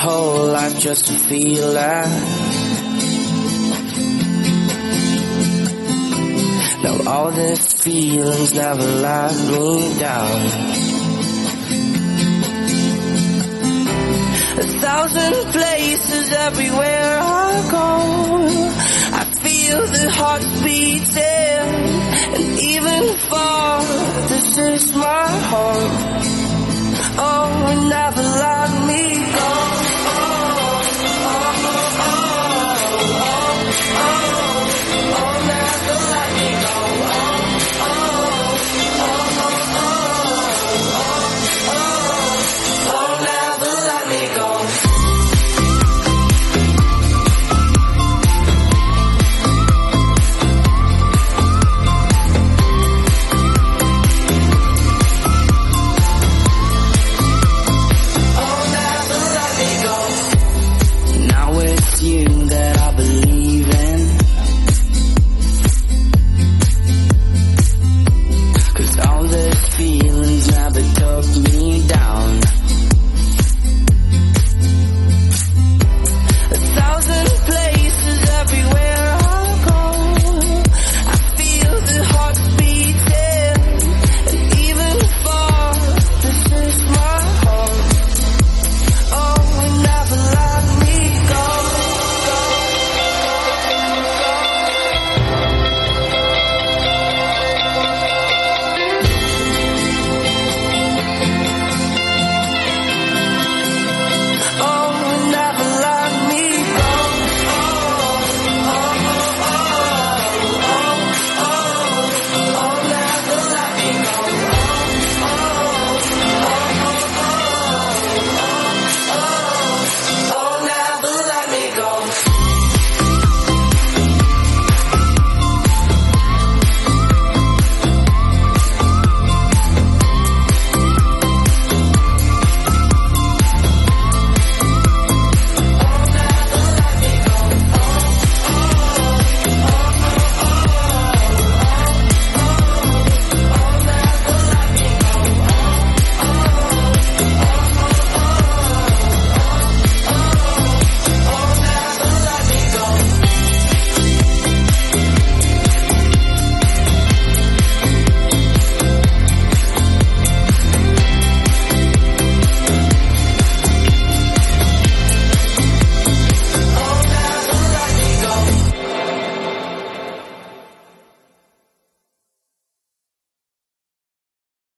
whole life just to feel that. Now all these feelings never let me down. 1,000 places everywhere I go, I feel the heart beating, and even far, this is my home. Oh, never let me go.